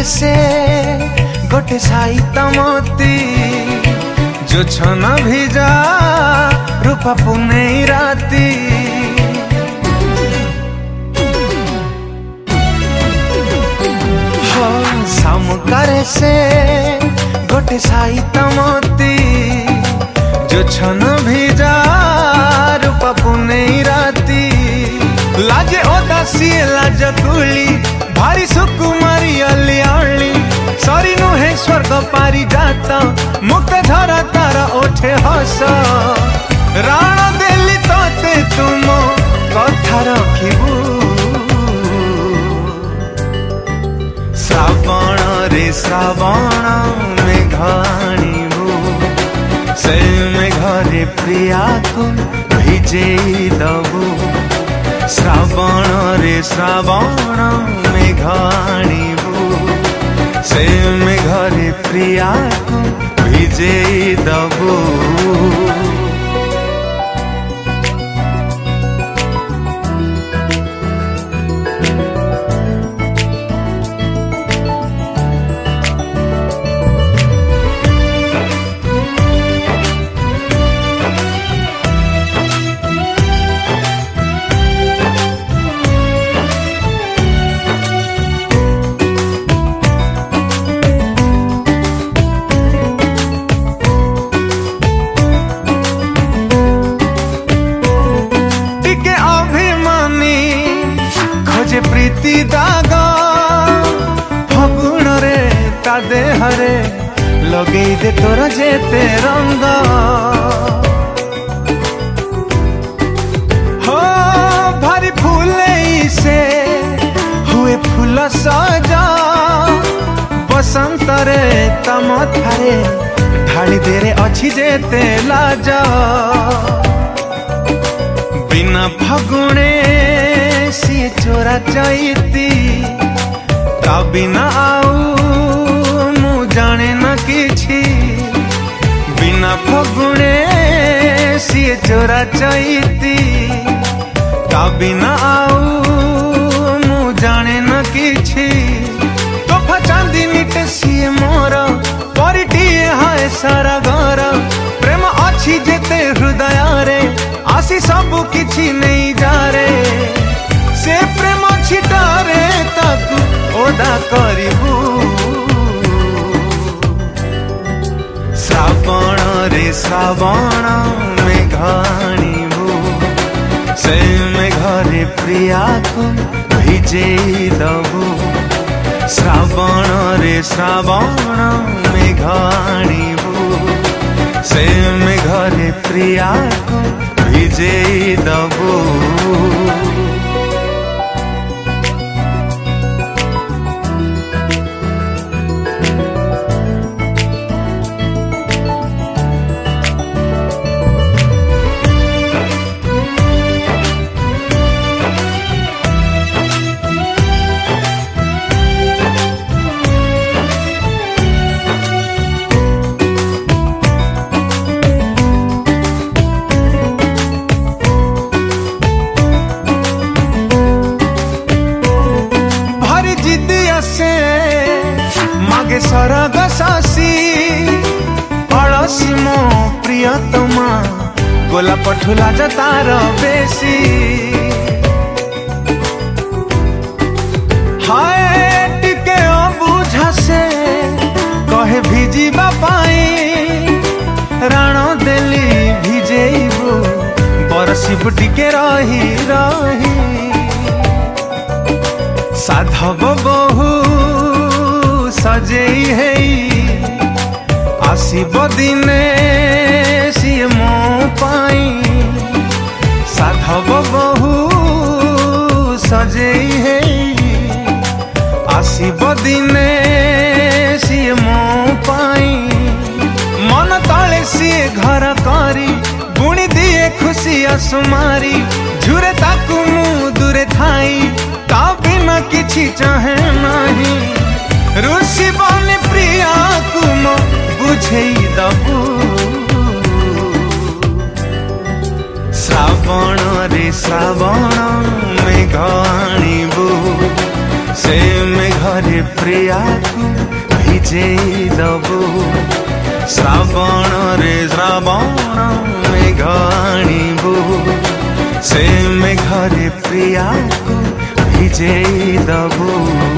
से गोटे साइता मोती जो छन भिजा रूपा पुनै राती हो सामुकारे से गोटे साइता मोती जो छन भिजा रूपा पुनै राती लाजे ओदासी लाज कुली भारी सुकुमारी अलियाली सरी नुहे स्वर्ग पारी जाता मुक्त झरा तार ओठे हस राण देली तोते तुम कथा रखिबू श्रावण रे श्रावण मेघ आनिबू से मेघरे प्रिया को भिजे दबू श्रावण रे श्रावण मेघ आनिबू से मेघरे प्रिया को भिजे दबू प्रीति दाग फगुण रे ता देहरे लगे दे तोर जेते रंग हो भारी फूले से हुए फूल सजा बसंत रे तम थारे ढाली देरे अच्छी जेते लाजा बिना फगुणे सी चोरा चैती ता बिना आऊ मु जाने न किछि बिना फगुणे सी चोरा चैती ता बिना आऊ मु जाने न किछि तोफा चांदी निटे सी मोर परिटिए हाय सारा घर प्रेम अच्छी जेते हृदय रे आसी सब किछि नहीं जा रे से प्रेम छिटारे ताकू ओदा करिबू श्रावण रे श्रावण मेघ आनिबू से मेघरे प्रिया को भिजे दबू श्रावण रे श्रावण मेघ आनिबू से मेघरे प्रिया को भिजे दबू मागे सरग सासी अड़सी मो प्रियतमा गोला पठुला तार बेसी हाय टिके बुझा से कहे भिजिबा पाई राण देली भिजेबू बरसिबू टिके रही रही साधव बहु सजेई है आसीब दिने सिए मो पाई साधव बहु सजेई है आसीब दिने सिए मो पाई मन तले सिए घर करी बुणी दिए खुशी सुमारी झुरे ताकू मु दूरे थाई ता बिना किछि चाहे नहीं रुषि बने प्रिया कुम बुझेई दबू श्रावण रे श्रावण मेघ आनिबू से मेघ मेघरे प्रिया को भिजेई दबु श्रावण रे श्रावण मेघ आणिबु से मेघरे प्रिया को भिजेई दबु।